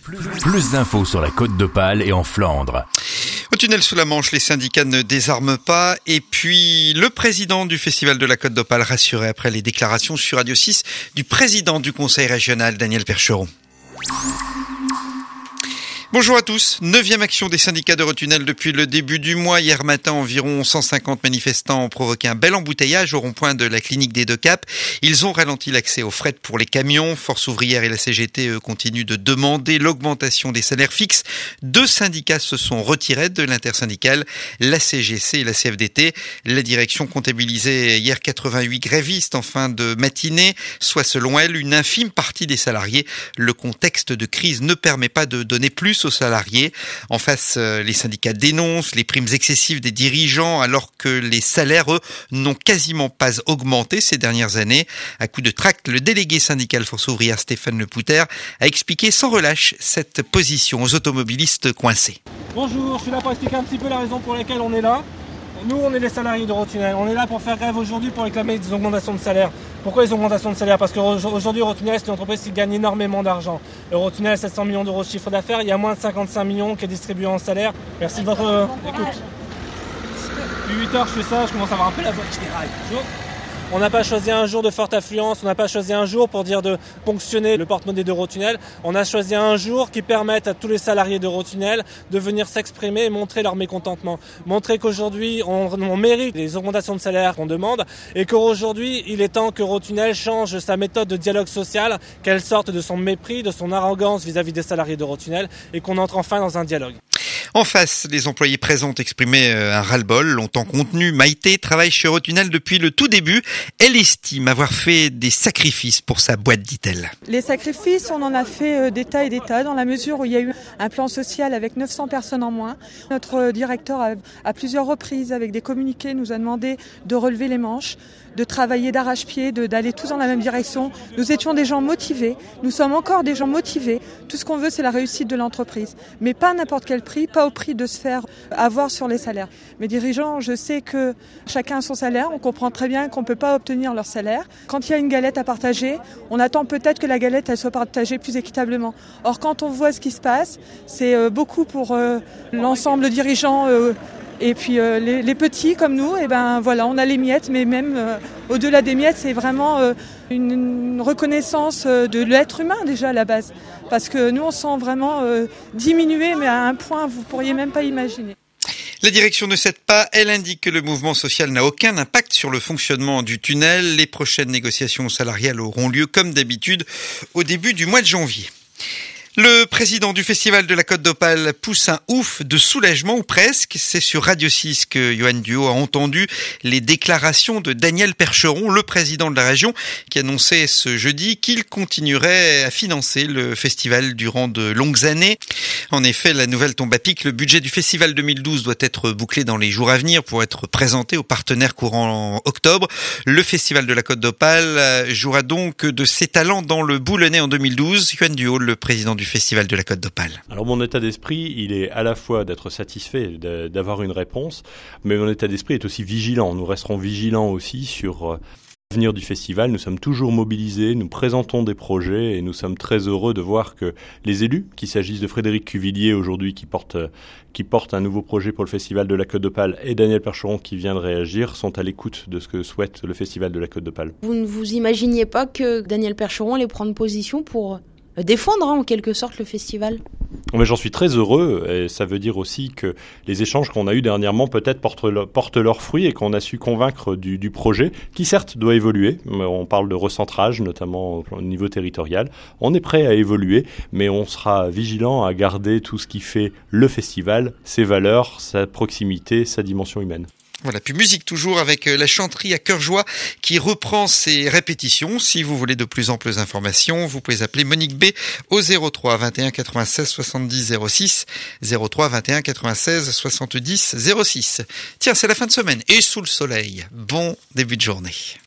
Plus d'infos sur la Côte d'Opale et en Flandre. Au tunnel sous la Manche, les syndicats ne désarment pas. Et puis, le président du Festival de la Côte d'Opale rassuré après les déclarations sur Radio 6 du président du conseil régional, Daniel Percheron. Bonjour à tous. 9e action des syndicats d'Eurotunnel depuis le début du mois. Hier matin, environ 150 manifestants ont provoqué un bel embouteillage au rond-point de la clinique des Deux Caps. Ils ont ralenti l'accès au fret pour les camions. Force ouvrière et la CGT continuent de demander l'augmentation des salaires fixes. 2 syndicats se sont retirés de l'intersyndicale, la CGC et la CFDT. La direction comptabilisait hier 88 grévistes en fin de matinée, soit selon elle une infime partie des salariés. Le contexte de crise ne permet pas de donner plus aux salariés. En face, les syndicats dénoncent les primes excessives des dirigeants alors que les salaires, eux, n'ont quasiment pas augmenté ces dernières années. À coup de tract, le délégué syndical Force ouvrière Stéphane Lepouter a expliqué sans relâche cette position aux automobilistes coincés. Bonjour, je suis là pour expliquer un petit peu la raison pour laquelle on est là. Nous, on est les salariés d'Eurotunnel. On est là pour faire grève aujourd'hui pour réclamer des augmentations de salaire. Pourquoi les augmentations de salaire ? Parce qu'aujourd'hui, Eurotunnel, c'est une entreprise qui gagne énormément d'argent. Eurotunnel, 700 millions d'euros de chiffre d'affaires. Il y a moins de 55 millions qui est distribué en salaire. Merci de votre écoute. Depuis 8 heures, je fais ça. Je commence à avoir un peu la voix qui déraille. On n'a pas choisi un jour de forte affluence, on n'a pas choisi un jour pour dire de ponctionner le porte-monnaie d'Eurotunnel. On a choisi un jour qui permette à tous les salariés d'Eurotunnel de venir s'exprimer et montrer leur mécontentement. Montrer qu'aujourd'hui, on mérite les augmentations de salaire qu'on demande et qu'aujourd'hui, il est temps qu'Eurotunnel change sa méthode de dialogue social, qu'elle sorte de son mépris, de son arrogance vis-à-vis des salariés d'Eurotunnel et qu'on entre enfin dans un dialogue. En face, les employés présents ont exprimé un ras-le-bol. Longtemps contenu, Maïté travaille chez Eurotunnel depuis le tout début. Elle estime avoir fait des sacrifices pour sa boîte, dit-elle. Les sacrifices, on en a fait des tas et des tas, dans la mesure où il y a eu un plan social avec 900 personnes en moins. Notre directeur, à plusieurs reprises, avec des communiqués, nous a demandé de relever les manches, de travailler d'arrache-pied, d'aller tous dans la même direction. Nous étions des gens motivés, nous sommes encore des gens motivés. Tout ce qu'on veut, c'est la réussite de l'entreprise. Mais pas à n'importe quel prix, pas au prix de se faire avoir sur les salaires. Mes dirigeants, je sais que chacun a son salaire, on comprend très bien qu'on ne peut pas obtenir leur salaire. Quand il y a une galette à partager, on attend peut-être que la galette elle soit partagée plus équitablement. Or, quand on voit ce qui se passe, c'est beaucoup pour l'ensemble dirigeants et puis les petits comme nous, et ben voilà, on a les miettes, mais même au-delà des miettes, c'est vraiment une reconnaissance de l'être humain déjà à la base. Parce que nous, on se sent vraiment diminué, mais à un point, vous ne pourriez même pas imaginer. La direction ne cède pas. Elle indique que le mouvement social n'a aucun impact sur le fonctionnement du tunnel. Les prochaines négociations salariales auront lieu, comme d'habitude, au début du mois de janvier. Le président du Festival de la Côte d'Opale pousse un ouf de soulagement, ou presque. C'est sur Radio 6 que Johan Duhaut a entendu les déclarations de Daniel Percheron, le président de la région, qui annonçait ce jeudi qu'il continuerait à financer le festival durant de longues années. En effet, la nouvelle tombe à pic. Le budget du festival 2012 doit être bouclé dans les jours à venir pour être présenté aux partenaires courant octobre. Le Festival de la Côte d'Opale jouera donc de ses talents dans le Boulonnais en 2012. Johan Duhaut, le président du Festival de la Côte d'Opale. Alors mon état d'esprit, il est à la fois d'être satisfait d'avoir une réponse, mais mon état d'esprit est aussi vigilant. Nous resterons vigilants aussi sur l'avenir du festival. Nous sommes toujours mobilisés, nous présentons des projets et nous sommes très heureux de voir que les élus, qu'il s'agisse de Frédéric Cuvillier aujourd'hui qui porte un nouveau projet pour le Festival de la Côte d'Opale et Daniel Percheron qui vient de réagir, sont à l'écoute de ce que souhaite le Festival de la Côte d'Opale. Vous ne vous imaginiez pas que Daniel Percheron allait prendre position pour défendre en quelque sorte le festival? Mais j'en suis très heureux et ça veut dire aussi que les échanges qu'on a eus dernièrement peut-être portent leurs fruits et qu'on a su convaincre du projet qui certes doit évoluer. On parle de recentrage notamment au niveau territorial. On est prêt à évoluer mais on sera vigilant à garder tout ce qui fait le festival, ses valeurs, sa proximité, sa dimension humaine. Voilà, puis musique toujours avec la chanterie à cœur joie qui reprend ses répétitions. Si vous voulez de plus amples informations, vous pouvez appeler Monique B au 03 21 96 70 06, 03 21 96 70 06. Tiens, c'est la fin de semaine et sous le soleil. Bon début de journée.